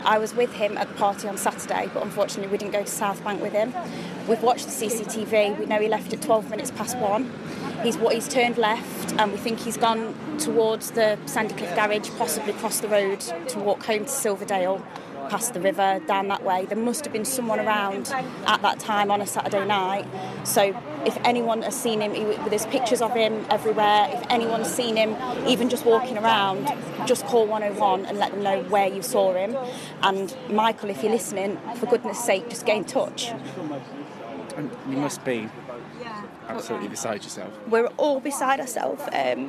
I was with him at the party on Saturday, but unfortunately we didn't go to South Bank with him. We've watched the CCTV. We know he left at 12 minutes past 1. He's turned left, and we think he's gone towards the Sandycliff garage, possibly crossed the road to walk home to Silverdale, past the river, down that way. There must have been someone around at that time on a Saturday night. So if anyone has seen him, there's pictures of him everywhere. If anyone's seen him, even just walking around, just call 101 and let them know where you saw him. And Michael, if you're listening, for goodness sake, just get in touch. You must be absolutely beside yourself. We're all beside ourselves.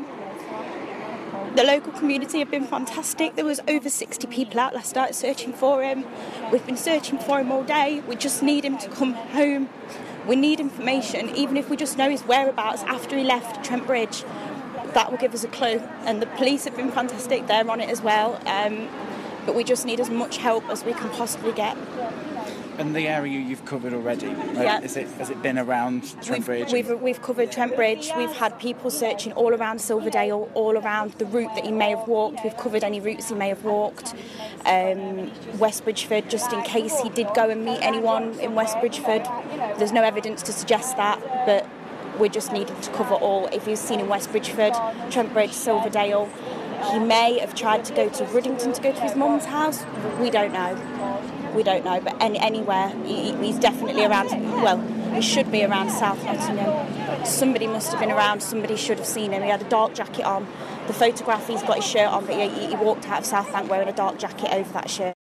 The local community have been fantastic. There was over 60 people out last night searching for him. We've been searching for him all day. We just need him to come home. We need information, even if we just know his whereabouts after he left Trent Bridge. That will give us a clue. And the police have been fantastic. They're on it as well. But we just need as much help as we can possibly get. And the area you've covered already, yeah. Has it been around Trent Bridge? We've covered Trent Bridge. We've had people searching all around Silverdale, all around the route that he may have walked. We've covered any routes he may have walked. West Bridgeford, just in case he did go and meet anyone in West Bridgeford. There's no evidence to suggest that, but we're just needing to cover all. If he's seen in West Bridgeford, Trent Bridge, Silverdale, he may have tried to go to Ruddington to go to his mum's house. We don't know. But anywhere, he's definitely around. Well, he should be around South Nottingham. Somebody must have been around. Somebody should have seen him. He had a dark jacket on. The photograph, he's got his shirt on, but he walked out of South Bank wearing a dark jacket over that shirt.